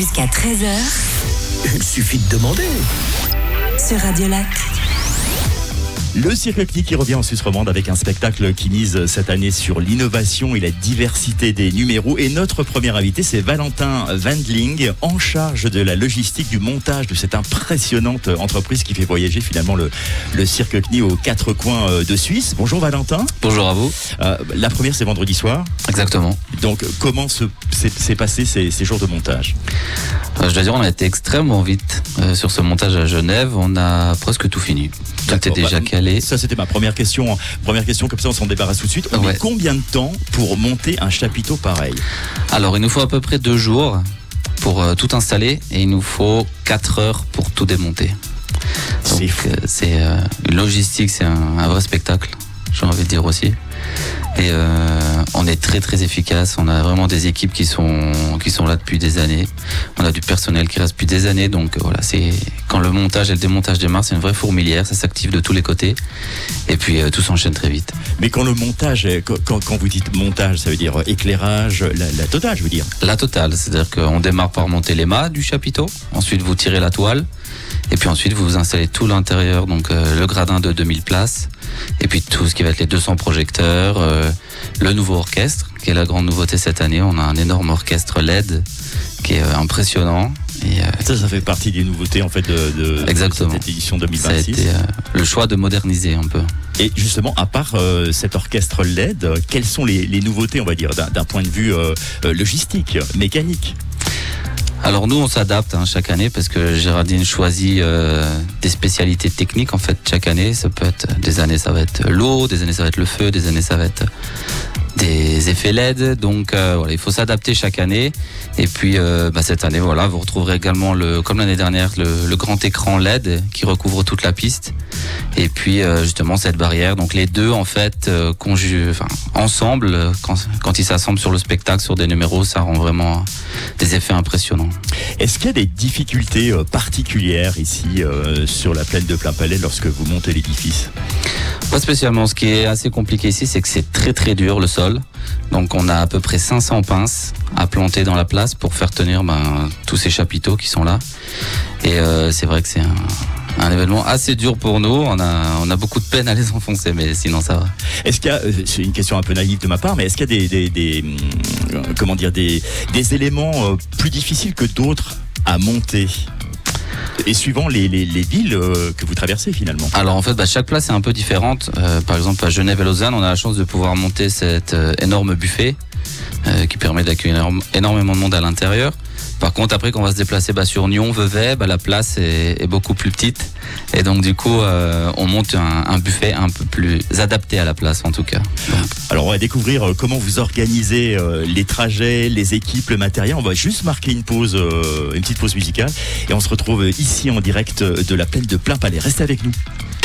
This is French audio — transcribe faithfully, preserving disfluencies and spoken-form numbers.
Jusqu'à treize heures. Il suffit de demander. Sur Radio Lac. Le Cirque Knie qui revient en Suisse romande avec un spectacle qui mise cette année sur l'innovation et la diversité des numéros. Et notre premier invité, c'est Valentin Wendling, en charge de la logistique du montage de cette impressionnante entreprise qui fait voyager finalement le, le Cirque Knie aux quatre coins de Suisse. Bonjour Valentin. Bonjour à vous. Euh, la première, c'est vendredi soir. Exactement. Donc, comment se, s'est, s'est passé ces, ces jours de montage ? euh, Je dois dire, on a été extrêmement vite euh, sur ce montage à Genève. On a presque tout fini. Tout est déjà bah, calé. Ça, c'était ma première question. Première question, comme ça, on s'en débarrasse tout de suite. On ouais. met combien de temps pour monter un chapiteau pareil ? Alors, il nous faut à peu près deux jours pour euh, tout installer et il nous faut quatre heures pour tout démonter. Donc, c'est fou. Euh, c'est euh, une logistique, c'est un, un vrai spectacle, j'ai envie de dire aussi. Et euh, on est très très efficace. On a vraiment des équipes qui sont qui sont là depuis des années. On a du personnel qui reste depuis des années. Donc voilà, c'est quand le montage et le démontage démarrent, c'est une vraie fourmilière. Ça s'active de tous les côtés. Et puis euh, tout s'enchaîne très vite. Mais quand le montage, quand, quand vous dites montage, ça veut dire éclairage, la, la totale, je veux dire. La totale, c'est-à-dire qu'on démarre par monter les mâts du chapiteau. Ensuite, vous tirez la toile. Et puis ensuite, vous installez tout l'intérieur, donc euh, le gradin de deux mille places, et puis tout ce qui va être les deux cents projecteurs, euh, le nouveau orchestre, qui est la grande nouveauté cette année. On a un énorme orchestre L E D qui est euh, impressionnant. Et, euh, ça, ça fait partie des nouveautés en fait de, de, de cette édition deux mille vingt-six. Ça a été euh, le choix de moderniser un peu. Et justement, à part euh, cet orchestre L E D, quelles sont les, les nouveautés, on va dire, d'un, d'un point de vue euh, logistique, mécanique ? Alors nous on s'adapte hein, chaque année parce que Géraldine choisit euh, des spécialités techniques en fait chaque année. Ça peut être des années ça va être l'eau, des années ça va être le feu, des années ça va être des effets L E D. Donc euh, voilà, il faut s'adapter chaque année. Et puis euh, bah, cette année voilà, vous retrouverez également le comme l'année dernière le, le grand écran L E D qui recouvre toute la piste. Et puis euh, justement cette barrière. Donc les deux en fait euh, conju- enfin, ensemble quand, quand ils s'assemblent sur le spectacle sur des numéros, ça rend vraiment des effets impressionnants. Est-ce qu'il y a des difficultés euh, particulières ici euh, sur la plaine de Plainpalais lorsque vous montez l'édifice ? Pas spécialement. Ce qui est assez compliqué ici, c'est que c'est très très dur le sol. Donc on a à peu près cinq cents pinces à planter dans la place pour faire tenir ben, tous ces chapiteaux qui sont là. Et euh, c'est vrai que c'est un, un événement assez dur pour nous. On a, on a beaucoup de peine à les enfoncer, mais sinon ça va. Est-ce qu'il y a, c'est une question un peu naïve de ma part, mais est-ce qu'il y a des, des, des euh, comment dire, des, des éléments euh, plus difficiles que d'autres à monter ? Et suivant les, les, les villes euh, que vous traversez finalement. Alors en fait, bah, chaque place est un peu différente. Euh, par exemple, à Genève et Lausanne, on a la chance de pouvoir monter cet euh, énorme buffet euh, qui permet d'accueillir énorme, énormément de monde à l'intérieur. Par contre, après, quand on va se déplacer bah, sur Nyon, Vevey, bah, la place est, est beaucoup plus petite. Et donc, du coup, euh, on monte un, un buffet un peu plus adapté à la place, en tout cas. Donc. Alors, on va découvrir euh, comment vous organisez euh, les trajets, les équipes, le matériel. On va juste marquer une pause, euh, une petite pause musicale. Et on se retrouve ici en direct de la plaine de Plainpalais. Restez avec nous.